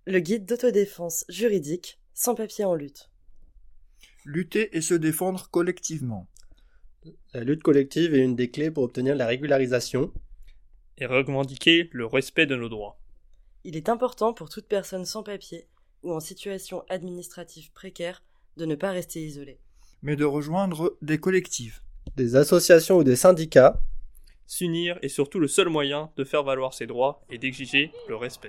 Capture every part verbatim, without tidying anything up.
Le guide d'autodéfense juridique, sans papier en lutte. Lutter et se défendre collectivement. La lutte collective est une des clés pour obtenir la régularisation et revendiquer le respect de nos droits. Il est important pour toute personne sans papier ou en situation administrative précaire de ne pas rester isolée, mais de rejoindre des collectifs, des associations ou des syndicats. S'unir est surtout le seul moyen de faire valoir ses droits et d'exiger le respect.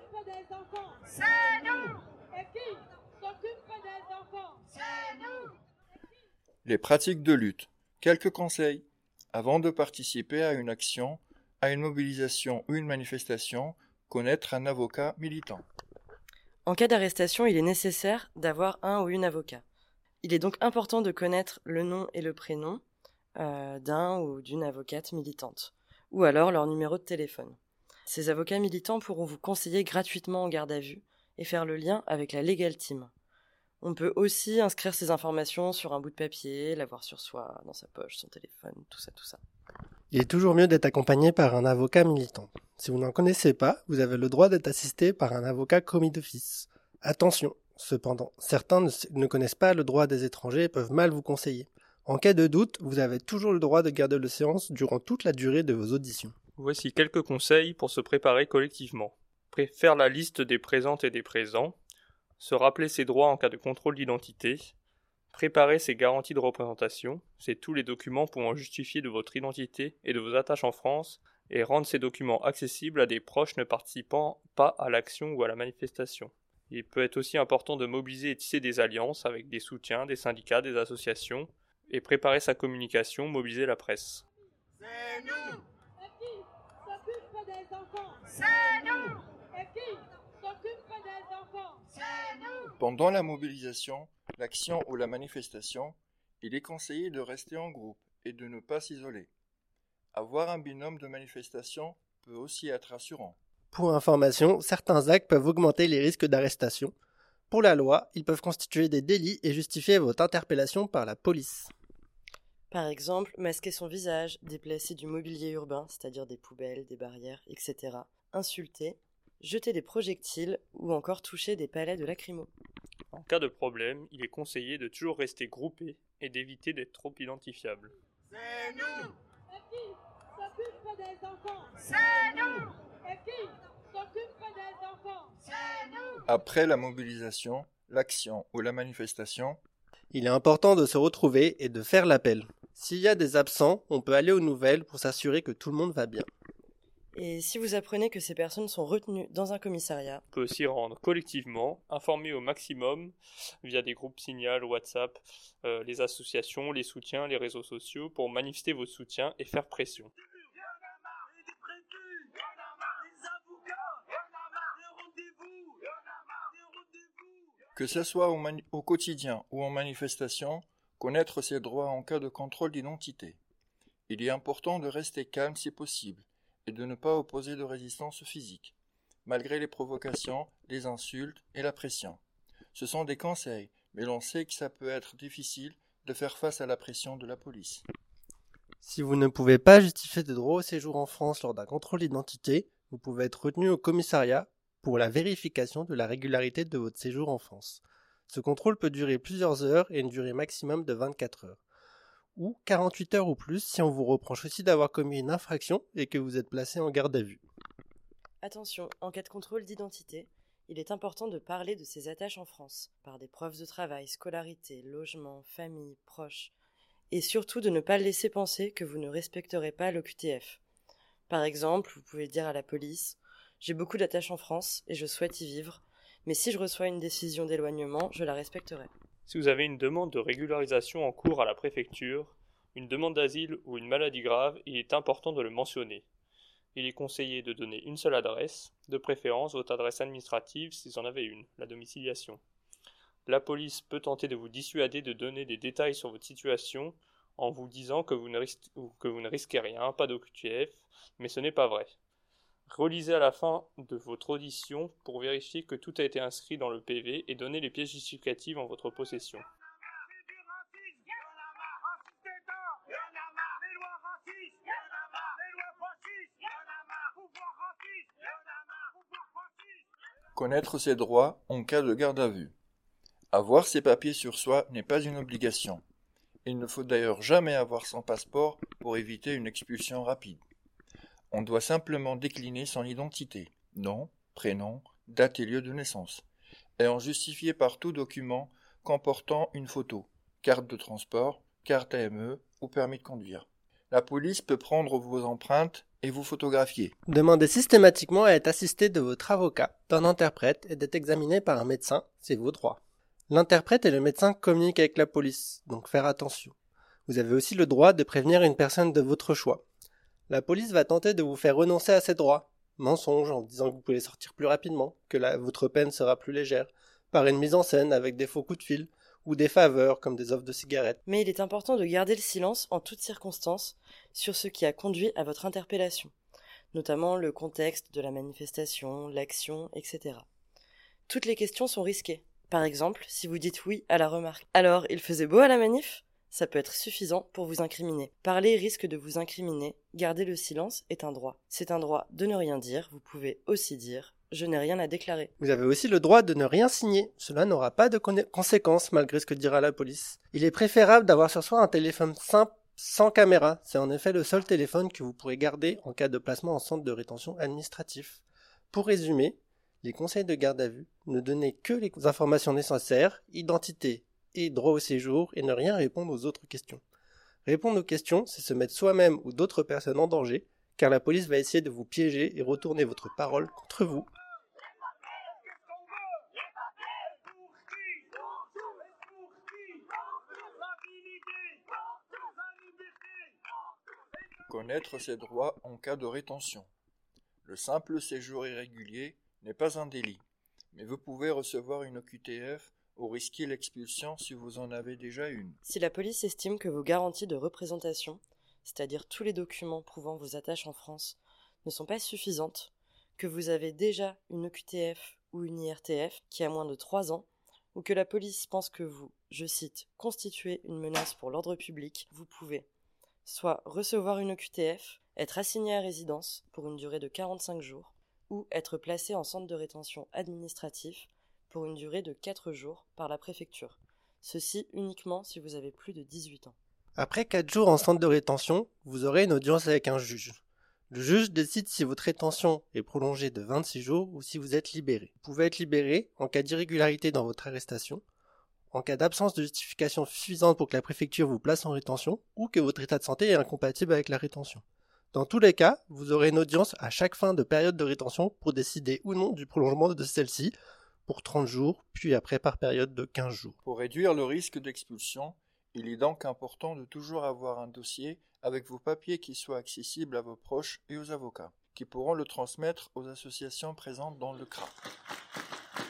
C'est nous. Et qui s'occupe des enfants? C'est nous. Les pratiques de lutte. Quelques conseils. Avant de participer à une action, à une mobilisation ou une manifestation, connaître un avocat militant. En cas d'arrestation, il est nécessaire d'avoir un ou une avocat. Il est donc important de connaître le nom et le prénom euh, d'un ou d'une avocate militante, ou alors leur numéro de téléphone. Ces avocats militants pourront vous conseiller gratuitement en garde à vue et faire le lien avec la Legal Team. On peut aussi inscrire ces informations sur un bout de papier, l'avoir sur soi, dans sa poche, son téléphone, tout ça, tout ça. Il est toujours mieux d'être accompagné par un avocat militant. Si vous n'en connaissez pas, vous avez le droit d'être assisté par un avocat commis d'office. Attention, cependant, certains ne, ne connaissent pas le droit des étrangers et peuvent mal vous conseiller. En cas de doute, vous avez toujours le droit de garder le silence durant toute la durée de vos auditions. Voici quelques conseils pour se préparer collectivement. Faire la liste des présentes et des présents, se rappeler ses droits en cas de contrôle d'identité, préparer ses garanties de représentation, c'est tous les documents pouvant justifier de votre identité et de vos attaches en France, et rendre ces documents accessibles à des proches ne participant pas à l'action ou à la manifestation. Il peut être aussi important de mobiliser et tisser des alliances avec des soutiens, des syndicats, des associations, et préparer sa communication, mobiliser la presse. C'est nous. Et qui s'occupe des enfants? C'est nous. Et qui s'occupe des enfants? C'est nous. Pendant la mobilisation, l'action ou la manifestation, il est conseillé de rester en groupe et de ne pas s'isoler. Avoir un binôme de manifestation peut aussi être rassurant. Pour information, certains actes peuvent augmenter les risques d'arrestation. Pour la loi, ils peuvent constituer des délits et justifier votre interpellation par la police. Par exemple, masquer son visage, déplacer du mobilier urbain, c'est-à-dire des poubelles, des barrières, et cetera. Insulter, jeter des projectiles ou encore toucher des palets de lacrymo. En cas de problème, il est conseillé de toujours rester groupé et d'éviter d'être trop identifiable. C'est nous. Et qui s'occupe des enfants? C'est nous. Et qui s'occupe des enfants? C'est nous. Après la mobilisation, l'action ou la manifestation, il est important de se retrouver et de faire l'appel. S'il y a des absents, on peut aller aux nouvelles pour s'assurer que tout le monde va bien. Et si vous apprenez que ces personnes sont retenues dans un commissariat, on peut s'y rendre collectivement, informer au maximum via des groupes Signal, WhatsApp, euh, les associations, les soutiens, les réseaux sociaux pour manifester votre soutien et faire pression. Que ce soit au, mani- au quotidien ou en manifestation, connaître ses droits en cas de contrôle d'identité. Il est important de rester calme si possible et de ne pas opposer de résistance physique, malgré les provocations, les insultes et la pression. Ce sont des conseils, mais l'on sait que ça peut être difficile de faire face à la pression de la police. Si vous ne pouvez pas justifier de droit au séjour en France lors d'un contrôle d'identité, vous pouvez être retenu au commissariat pour la vérification de la régularité de votre séjour en France. Ce contrôle peut durer plusieurs heures et une durée maximum de vingt-quatre heures. Ou quarante-huit heures ou plus si on vous reproche aussi d'avoir commis une infraction et que vous êtes placé en garde à vue. Attention, en cas de contrôle d'identité, il est important de parler de ses attaches en France, par des preuves de travail, scolarité, logement, famille, proches, et surtout de ne pas laisser penser que vous ne respecterez pas l'O Q T F. Par exemple, vous pouvez dire à la police « J'ai beaucoup d'attaches en France et je souhaite y vivre, mais si je reçois une décision d'éloignement, je la respecterai. » Si vous avez une demande de régularisation en cours à la préfecture, une demande d'asile ou une maladie grave, il est important de le mentionner. Il est conseillé de donner une seule adresse, de préférence votre adresse administrative si vous en avez une, la domiciliation. La police peut tenter de vous dissuader de donner des détails sur votre situation en vous disant que vous ne risquez, que vous ne risquez rien, pas d'O Q T F, mais ce n'est pas vrai. Relisez à la fin de votre audition pour vérifier que tout a été inscrit dans le P V et donnez les pièces justificatives en votre possession. Connaître ses droits en cas de garde à vue. Avoir ses papiers sur soi n'est pas une obligation. Il ne faut d'ailleurs jamais avoir son passeport pour éviter une expulsion rapide. On doit simplement décliner son identité, nom, prénom, date et lieu de naissance, et en justifier par tout document comportant une photo, carte de transport, carte A M E ou permis de conduire. La police peut prendre vos empreintes et vous photographier. Demandez systématiquement à être assisté de votre avocat, d'un interprète et d'être examiné par un médecin, c'est vos droits. L'interprète et le médecin communiquent avec la police, donc faire attention. Vous avez aussi le droit de prévenir une personne de votre choix. La police va tenter de vous faire renoncer à ces droits. Mensonge en disant que vous pouvez sortir plus rapidement, que la, votre peine sera plus légère, par une mise en scène avec des faux coups de fil, ou des faveurs comme des offres de cigarettes. Mais il est important de garder le silence en toutes circonstances sur ce qui a conduit à votre interpellation, notamment le contexte de la manifestation, l'action, et cetera. Toutes les questions sont risquées. Par exemple, si vous dites oui à la remarque « Alors, il faisait beau à la manif ?» ça peut être suffisant pour vous incriminer. Parler risque de vous incriminer, garder le silence est un droit. C'est un droit de ne rien dire, vous pouvez aussi dire « Je n'ai rien à déclarer ». Vous avez aussi le droit de ne rien signer, cela n'aura pas de con- conséquences malgré ce que dira la police. Il est préférable d'avoir sur soi un téléphone simple sans caméra, c'est en effet le seul téléphone que vous pourrez garder en cas de placement en centre de rétention administratif. Pour résumer, les conseils de garde à vue, ne donnez que les informations nécessaires, identité et droit au séjour, et ne rien répondre aux autres questions. Répondre aux questions, c'est se mettre soi-même ou d'autres personnes en danger, car la police va essayer de vous piéger et retourner votre parole contre vous. Connaître ses droits en cas de rétention. Le simple séjour irrégulier n'est pas un délit, mais vous pouvez recevoir une O Q T F ou risquer l'expulsion si vous en avez déjà une. Si la police estime que vos garanties de représentation, c'est-à-dire tous les documents prouvant vos attaches en France, ne sont pas suffisantes, que vous avez déjà une O Q T F ou une I R T F qui a moins de trois ans, ou que la police pense que vous, je cite, constituez une menace pour l'ordre public, vous pouvez soit recevoir une O Q T F, être assigné à résidence pour une durée de quarante-cinq jours, ou être placé en centre de rétention administratif pour une durée de quatre jours par la préfecture. Ceci uniquement si vous avez plus de dix-huit ans. Après quatre jours en centre de rétention, vous aurez une audience avec un juge. Le juge décide si votre rétention est prolongée de vingt-six jours ou si vous êtes libéré. Vous pouvez être libéré en cas d'irrégularité dans votre arrestation, en cas d'absence de justification suffisante pour que la préfecture vous place en rétention ou que votre état de santé est incompatible avec la rétention. Dans tous les cas, vous aurez une audience à chaque fin de période de rétention pour décider ou non du prolongement de celle-ci pour trente jours, puis après par période de quinze jours. Pour réduire le risque d'expulsion, il est donc important de toujours avoir un dossier avec vos papiers qui soient accessibles à vos proches et aux avocats, qui pourront le transmettre aux associations présentes dans le C R A.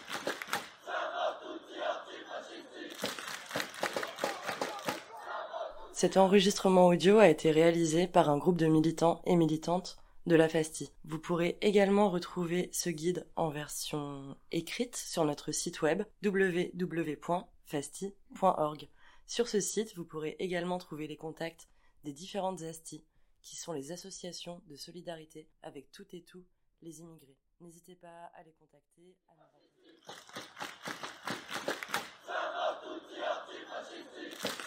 Cet enregistrement audio a été réalisé par un groupe de militants et militantes de la FASTI. Vous pourrez également retrouver ce guide en version écrite sur notre site web w w w point fasti point org. Sur ce site, vous pourrez également trouver les contacts des différentes A S T I, qui sont les associations de solidarité avec toutes et tous les immigrés. N'hésitez pas à les contacter. À nous rencontrer.